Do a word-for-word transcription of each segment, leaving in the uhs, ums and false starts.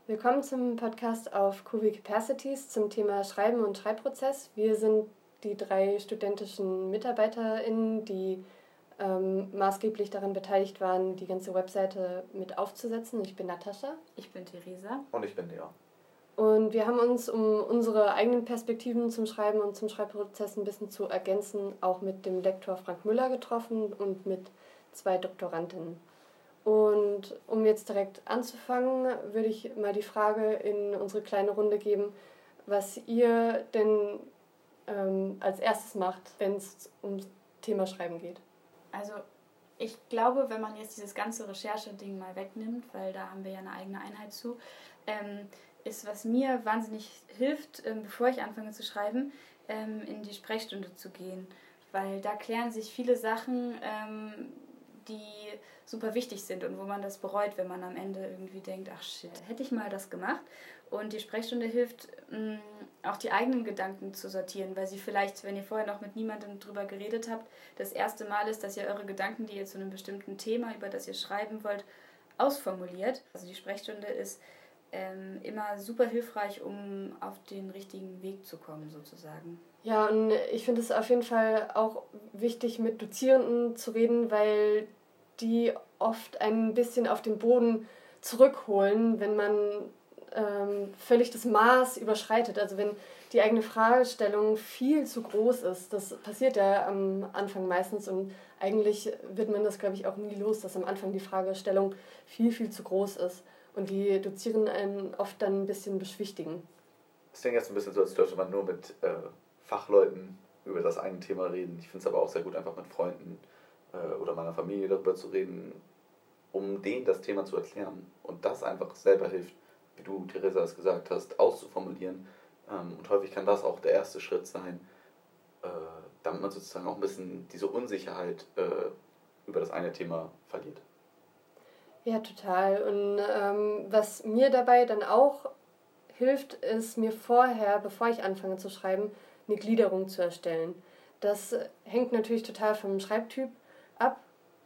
Willkommen zum Podcast auf Q V Capacities zum Thema Schreiben und Schreibprozess. Wir sind die drei studentischen MitarbeiterInnen, die ähm, maßgeblich daran beteiligt waren, die ganze Webseite mit aufzusetzen. Ich bin Natascha. Ich bin Theresa. Und ich bin Lea. Und wir haben uns, um unsere eigenen Perspektiven zum Schreiben und zum Schreibprozess ein bisschen zu ergänzen, auch mit dem Lektor Frank Müller getroffen und mit zwei Doktorandinnen. Und um jetzt direkt anzufangen, würde ich mal die Frage in unsere kleine Runde geben, was ihr denn ähm, als erstes macht, wenn es ums Thema Schreiben geht. Also ich glaube, wenn man jetzt dieses ganze Recherche-Ding mal wegnimmt, weil da haben wir ja eine eigene Einheit zu, ähm, ist, was mir wahnsinnig hilft, ähm, bevor ich anfange zu schreiben, ähm, in die Sprechstunde zu gehen. Weil da klären sich viele Sachen, ähm, die super wichtig sind und wo man das bereut, wenn man am Ende irgendwie denkt, ach shit, hätte ich mal das gemacht. Und die Sprechstunde hilft, mh, auch die eigenen Gedanken zu sortieren, weil sie vielleicht, wenn ihr vorher noch mit niemandem drüber geredet habt, das erste Mal ist, dass ihr eure Gedanken, die ihr zu einem bestimmten Thema, über das ihr schreiben wollt, ausformuliert. Also die Sprechstunde ist ähm, immer super hilfreich, um auf den richtigen Weg zu kommen, sozusagen. Ja, und ich finde es auf jeden Fall auch wichtig, mit Dozierenden zu reden, weil die oft ein bisschen auf den Boden zurückholen, wenn man ähm, völlig das Maß überschreitet. Also wenn die eigene Fragestellung viel zu groß ist. Das passiert ja am Anfang meistens und eigentlich wird man das, glaube ich, auch nie los, dass am Anfang die Fragestellung viel, viel zu groß ist. Und die Dozierenden einen oft dann ein bisschen beschwichtigen. Das klingt jetzt ein bisschen so, als dürfte man nur mit äh, Fachleuten über das eigene Thema reden. Ich finde es aber auch sehr gut, einfach mit Freunden äh, oder meiner Familie darüber zu reden, um denen das Thema zu erklären. Und das einfach selber hilft, wie du, Theresa, es gesagt hast, auszuformulieren. Ähm, und häufig kann das auch der erste Schritt sein, äh, damit man sozusagen auch ein bisschen diese Unsicherheit äh, über das eine Thema verliert. Ja, total. Und ähm, was mir dabei dann auch hilft, ist mir vorher, bevor ich anfange zu schreiben, eine Gliederung zu erstellen. Das hängt natürlich total vom Schreibtyp ab.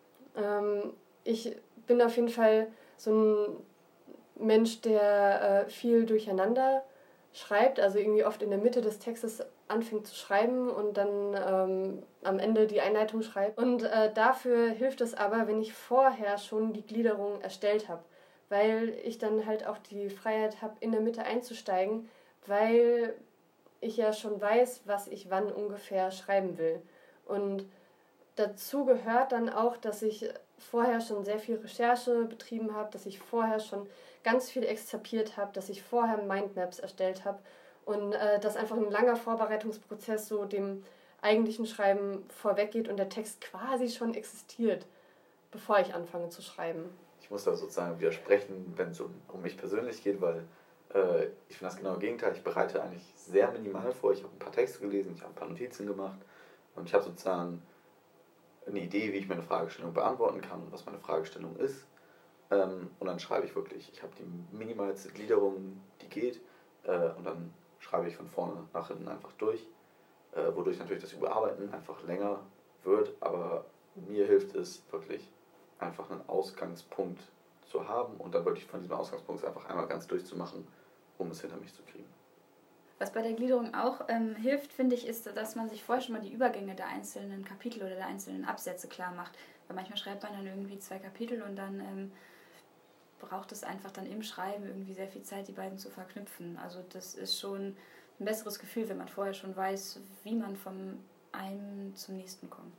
Ähm, ich bin auf jeden Fall so ein Mensch, der äh, viel durcheinander schreibt, also irgendwie oft in der Mitte des Textes anfängt zu schreiben und dann ähm, am Ende die Einleitung schreibt. Und äh, dafür hilft es aber, wenn ich vorher schon die Gliederung erstellt habe, weil ich dann halt auch die Freiheit habe, in der Mitte einzusteigen, weil ich ja schon weiß, was ich wann ungefähr schreiben will. Und dazu gehört dann auch, dass ich vorher schon sehr viel Recherche betrieben habe, dass ich vorher schon ganz viel exzerpiert habe, dass ich vorher Mindmaps erstellt habe und äh, dass einfach ein langer Vorbereitungsprozess so dem eigentlichen Schreiben vorweggeht und der Text quasi schon existiert, bevor ich anfange zu schreiben. Ich muss da sozusagen widersprechen, wenn es um, um mich persönlich geht, weil äh, ich finde das genau im Gegenteil. Ich bereite eigentlich sehr minimal vor. Ich habe ein paar Texte gelesen, ich habe ein paar Notizen gemacht und ich habe sozusagen eine Idee, wie ich meine Fragestellung beantworten kann und was meine Fragestellung ist. Ähm, und dann schreibe ich wirklich. Ich habe die minimalste Gliederung, die geht, äh, und dann schreibe ich von vorne nach hinten einfach durch, äh, wodurch natürlich das Überarbeiten einfach länger wird, aber mir hilft es wirklich, einfach einen Ausgangspunkt zu haben und dann wirklich von diesem Ausgangspunkt einfach einmal ganz durchzumachen, um es hinter mich zu kriegen. Was bei der Gliederung auch ähm, hilft, finde ich, ist, dass man sich vorher schon mal die Übergänge der einzelnen Kapitel oder der einzelnen Absätze klar macht. Weil manchmal schreibt man dann irgendwie zwei Kapitel und dann ähm, braucht es einfach dann im Schreiben irgendwie sehr viel Zeit, die beiden zu verknüpfen. Also das ist schon ein besseres Gefühl, wenn man vorher schon weiß, wie man vom einen zum nächsten kommt.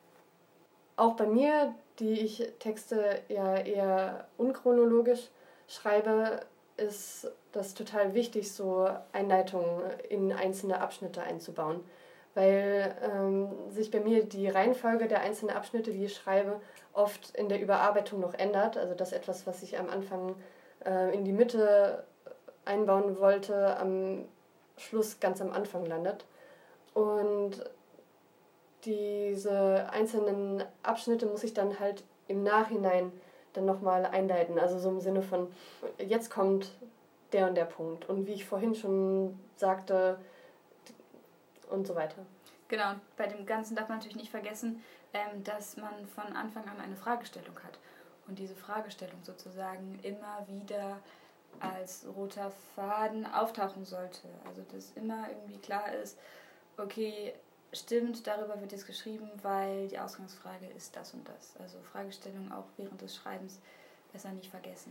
Auch bei mir, die ich Texte ja eher unchronologisch schreibe, ist das total wichtig, so Einleitungen in einzelne Abschnitte einzubauen, weil ähm, sich bei mir die Reihenfolge der einzelnen Abschnitte, die ich schreibe, oft in der Überarbeitung noch ändert. Also dass etwas, was ich am Anfang äh, in die Mitte einbauen wollte, am Schluss ganz am Anfang landet. Und diese einzelnen Abschnitte muss ich dann halt im Nachhinein dann nochmal einleiten. Also so im Sinne von, jetzt kommt der und der Punkt. Und wie ich vorhin schon sagte, und so weiter. Genau, und bei dem Ganzen darf man natürlich nicht vergessen, ähm, dass man von Anfang an eine Fragestellung hat. Und diese Fragestellung sozusagen immer wieder als roter Faden auftauchen sollte. Also dass immer irgendwie klar ist, okay, stimmt, darüber wird jetzt geschrieben, weil die Ausgangsfrage ist das und das. Also Fragestellungen auch während des Schreibens besser nicht vergessen.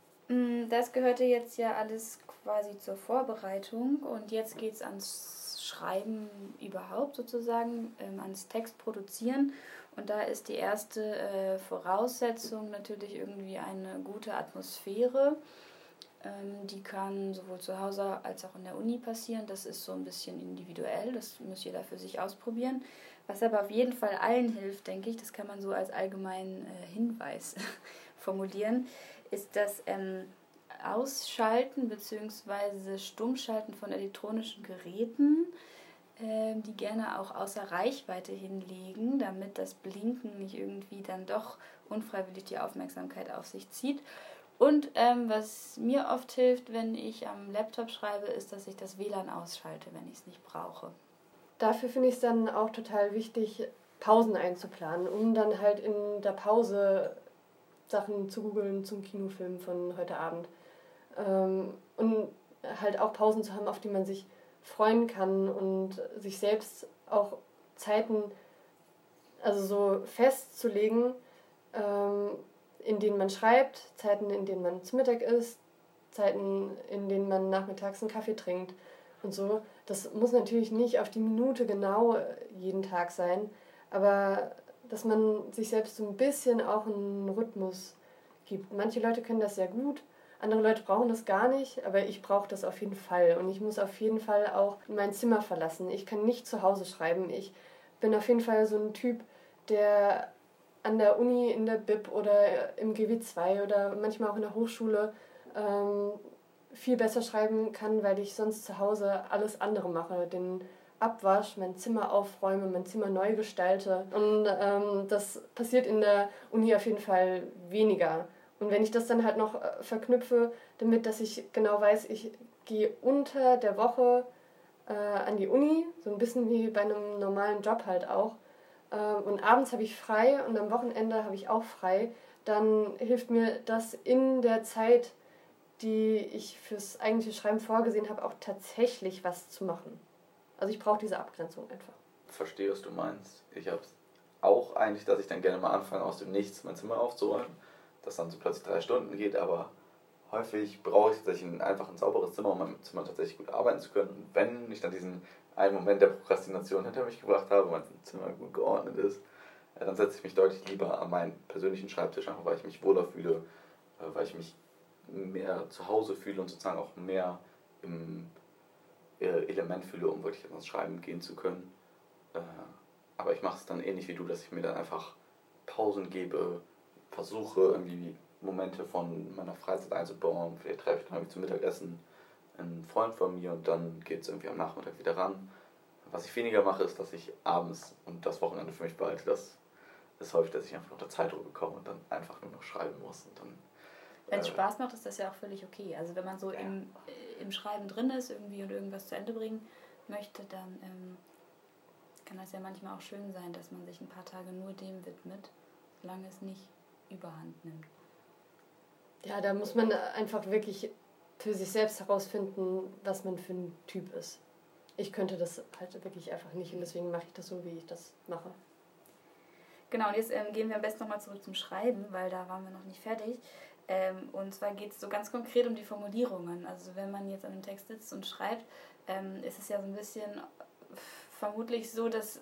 Das gehörte jetzt ja alles quasi zur Vorbereitung und jetzt geht es ans Schreiben überhaupt sozusagen, ähm, ans Text produzieren. Und da ist die erste äh, Voraussetzung natürlich irgendwie eine gute Atmosphäre. Ähm, die kann sowohl zu Hause als auch in der Uni passieren. Das ist so ein bisschen individuell, das muss jeder für sich ausprobieren. Was aber auf jeden Fall allen hilft, denke ich, das kann man so als allgemeinen äh, Hinweis formulieren, ist das ähm, Ausschalten bzw. Stummschalten von elektronischen Geräten, äh, die gerne auch außer Reichweite hinlegen, damit das Blinken nicht irgendwie dann doch unfreiwillig die Aufmerksamkeit auf sich zieht. Und ähm, was mir oft hilft, wenn ich am Laptop schreibe, ist, dass ich das W L A N ausschalte, wenn ich es nicht brauche. Dafür finde ich es dann auch total wichtig, Pausen einzuplanen, um dann halt in der Pause Sachen zu googeln zum Kinofilm von heute Abend. Ähm, und halt auch Pausen zu haben, auf die man sich freuen kann und sich selbst auch Zeiten, also so festzulegen, ähm, in denen man schreibt, Zeiten, in denen man zu Mittag isst, Zeiten, in denen man nachmittags einen Kaffee trinkt und so. Das muss natürlich nicht auf die Minute genau jeden Tag sein, aber dass man sich selbst so ein bisschen auch einen Rhythmus gibt. Manche Leute können das sehr gut, andere Leute brauchen das gar nicht, aber ich brauche das auf jeden Fall. Und ich muss auf jeden Fall auch mein Zimmer verlassen. Ich kann nicht zu Hause schreiben. Ich bin auf jeden Fall so ein Typ, der an der Uni, in der B I B oder im G W zwei oder manchmal auch in der Hochschule ähm, viel besser schreiben kann, weil ich sonst zu Hause alles andere mache. Den Abwasch, mein Zimmer aufräume, mein Zimmer neu gestalte. Und ähm, das passiert in der Uni auf jeden Fall weniger. Und wenn ich das dann halt noch äh, verknüpfe, damit, dass ich genau weiß, ich gehe unter der Woche äh, an die Uni, so ein bisschen wie bei einem normalen Job halt auch, äh, und abends habe ich frei und am Wochenende habe ich auch frei, dann hilft mir das in der Zeit, die ich fürs eigentliche Schreiben vorgesehen habe, auch tatsächlich was zu machen. Also ich brauche diese Abgrenzung einfach. Verstehe, was du meinst. Ich habe es auch eigentlich, dass ich dann gerne mal anfange, aus dem Nichts mein Zimmer aufzuräumen, das dann so plötzlich drei Stunden geht, aber häufig brauche ich tatsächlich einfach ein sauberes Zimmer, um mein Zimmer tatsächlich gut arbeiten zu können. Und wenn ich dann diesen einen Moment der Prokrastination hinter mich gebracht habe, mein Zimmer gut geordnet ist, dann setze ich mich deutlich lieber an meinen persönlichen Schreibtisch, einfach weil ich mich wohler fühle, weil ich mich mehr zu Hause fühle und sozusagen auch mehr im Element fühle, um wirklich ans Schreiben gehen zu können. Aber ich mache es dann ähnlich wie du, dass ich mir dann einfach Pausen gebe, versuche irgendwie Momente von meiner Freizeit einzubauen. Vielleicht treffe ich dann irgendwie zum Mittagessen einen Freund von mir und dann geht es irgendwie am Nachmittag wieder ran. Was ich weniger mache, ist, dass ich abends und das Wochenende für mich behalte. Das ist häufig, dass ich einfach unter Zeitdruck bekomme und dann einfach nur noch schreiben muss. Und dann Wenn es Spaß macht, ist das ja auch völlig okay. Also wenn man so ja. im, im Schreiben drin ist irgendwie und irgendwas zu Ende bringen möchte, dann ähm, kann das ja manchmal auch schön sein, dass man sich ein paar Tage nur dem widmet, solange es nicht überhand nimmt. Ja, da muss man einfach wirklich für sich selbst herausfinden, was man für ein Typ ist. Ich könnte das halt wirklich einfach nicht und deswegen mache ich das so, wie ich das mache. Genau, und jetzt ähm, gehen wir am besten nochmal zurück zum Schreiben, weil da waren wir noch nicht fertig. Ähm, und zwar geht es so ganz konkret um die Formulierungen. Also wenn man jetzt an einem Text sitzt und schreibt, ähm, ist es ja so ein bisschen vermutlich so, dass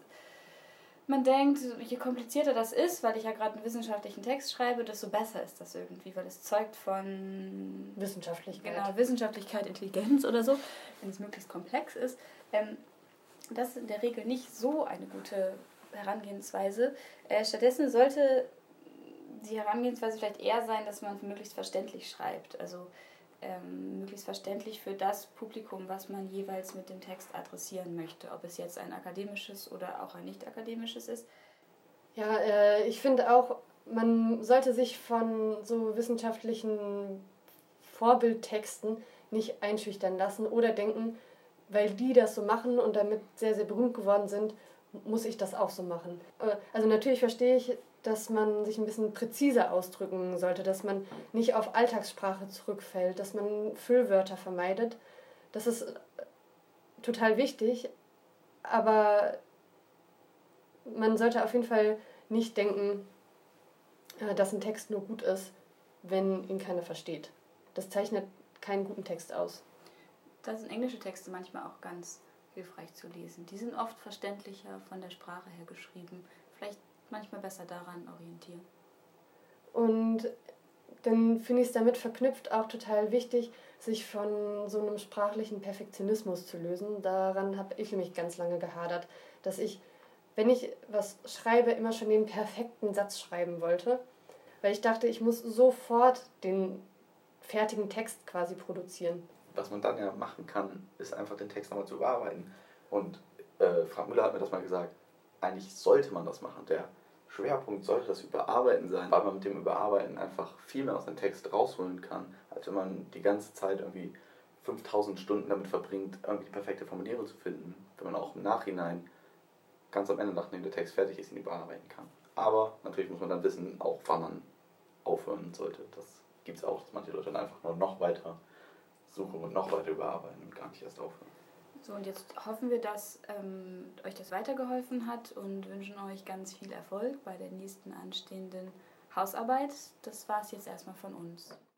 man denkt, je komplizierter das ist, weil ich ja gerade einen wissenschaftlichen Text schreibe, desto besser ist das irgendwie, weil es zeugt von Wissenschaftlichkeit. Genau, Wissenschaftlichkeit, Intelligenz oder so, wenn es möglichst komplex ist. Ähm, das ist in der Regel nicht so eine gute Herangehensweise. Äh, stattdessen sollte die Herangehensweise vielleicht eher sein, dass man möglichst verständlich schreibt. Also ähm, möglichst verständlich für das Publikum, was man jeweils mit dem Text adressieren möchte. Ob es jetzt ein akademisches oder auch ein nicht akademisches ist. Ja, äh, ich finde auch, man sollte sich von so wissenschaftlichen Vorbildtexten nicht einschüchtern lassen oder denken, weil die das so machen und damit sehr, sehr berühmt geworden sind, muss ich das auch so machen. Also natürlich verstehe ich, dass man sich ein bisschen präziser ausdrücken sollte, dass man nicht auf Alltagssprache zurückfällt, dass man Füllwörter vermeidet. Das ist total wichtig, aber man sollte auf jeden Fall nicht denken, dass ein Text nur gut ist, wenn ihn keiner versteht. Das zeichnet keinen guten Text aus. Da sind englische Texte manchmal auch ganz hilfreich zu lesen. Die sind oft verständlicher von der Sprache her geschrieben. Vielleicht manchmal besser daran orientieren. Und dann finde ich es damit verknüpft auch total wichtig, sich von so einem sprachlichen Perfektionismus zu lösen. Daran habe ich nämlich ganz lange gehadert, dass ich, wenn ich was schreibe, immer schon den perfekten Satz schreiben wollte, weil ich dachte, ich muss sofort den fertigen Text quasi produzieren. Was man dann ja machen kann, ist einfach den Text nochmal zu überarbeiten. Und äh, Frank Müller hat mir das mal gesagt, eigentlich sollte man das machen. Der Schwerpunkt sollte das Überarbeiten sein, weil man mit dem Überarbeiten einfach viel mehr aus dem Text rausholen kann, als wenn man die ganze Zeit irgendwie fünftausend Stunden damit verbringt, irgendwie die perfekte Formulierung zu finden, wenn man auch im Nachhinein ganz am Ende, nachdem der Text fertig ist, ihn überarbeiten kann. Aber natürlich muss man dann wissen, auch wann man aufhören sollte. Das gibt es auch, dass manche Leute dann einfach nur noch weiter suchen und noch weiter überarbeiten und gar nicht erst aufhören. So, und jetzt hoffen wir, dass ähm, euch das weitergeholfen hat und wünschen euch ganz viel Erfolg bei der nächsten anstehenden Hausarbeit. Das war es jetzt erstmal von uns.